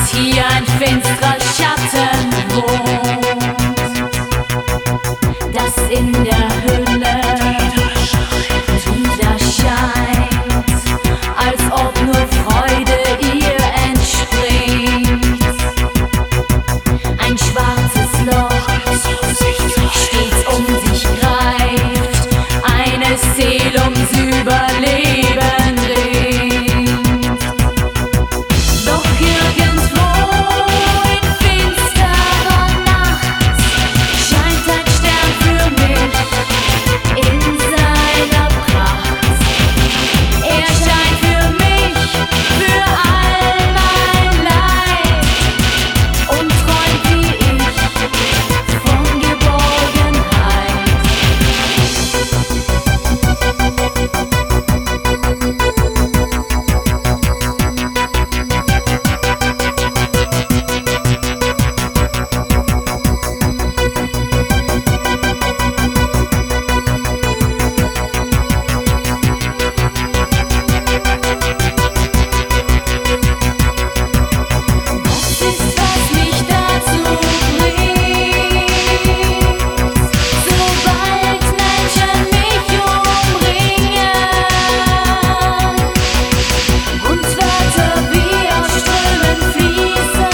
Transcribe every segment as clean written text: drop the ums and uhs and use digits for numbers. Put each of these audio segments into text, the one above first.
hier ein finsterer Schatten wohnt, das in der Hülle wieder scheint, als ob nur Freude ihr entspringt. Ein schwarzes Loch stets um sich greift, eine Seele ums Überleben ringt. Doch irgendwo in finsterer Nacht scheint ein Stern für mich in seiner Pracht. Er scheint für mich, für all mein Leid und träumt wie ich von Geborgenheit. Was ist, was mich dazu bringt, sobald Menschen mich umringen und Wörter wie aus Strömen fließen,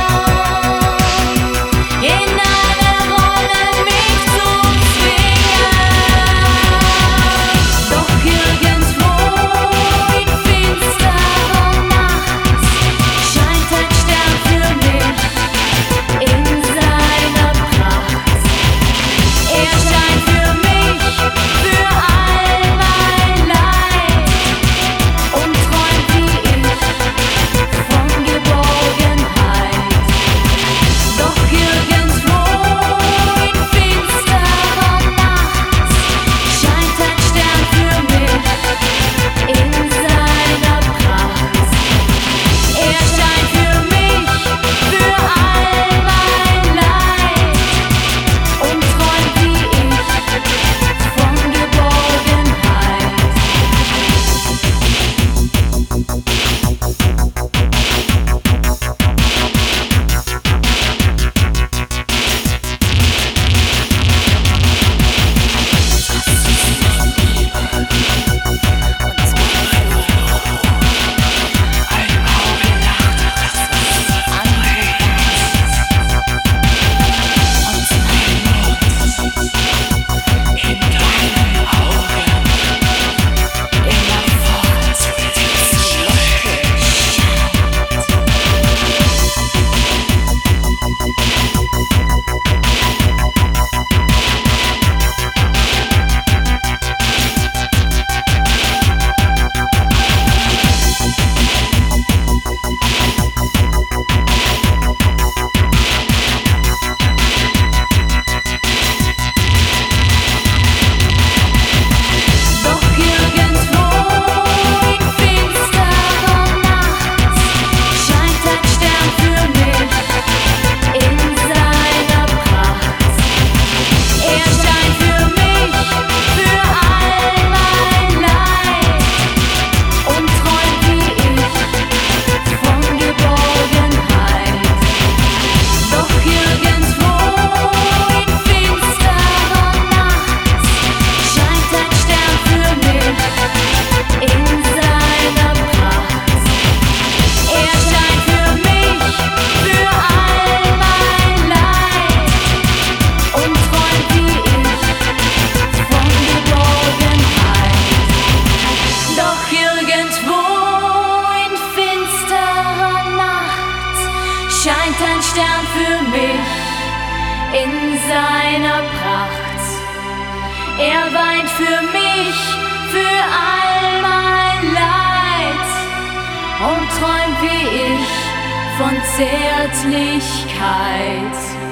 in eine Rolle mich zu zwingen. Doch irgendwo in finsterer Nacht scheint ein Stern für mich in seiner Pracht. Er scheint für mich, für all mein Leid und träumt wie ich von Geborgenheit. Doch irgendwo in finsterer Nacht scheint ein Stern für mich in seiner Pracht. Er scheint für mich, für all mein Leid und träumt wie ich von Geborgenheit. Doch irgendwo in finsterer Nacht scheint ein Stern für mich in seiner Pracht. Er scheint für mich, für all mein Leid und träumt wie ich von Geborgenheit. Doch irgendwo in finsterer Nacht scheint ein Stern für mich in seiner Pracht. Er scheint für mich, für all mein Leid und träumt wie ich von Geborgenheit. Doch irgendwo in finsterer Nacht scheint ein Stern für mich in seiner Pracht. Er weint für mich, für all mein Leid und träumt wie ich von Zärtlichkeit.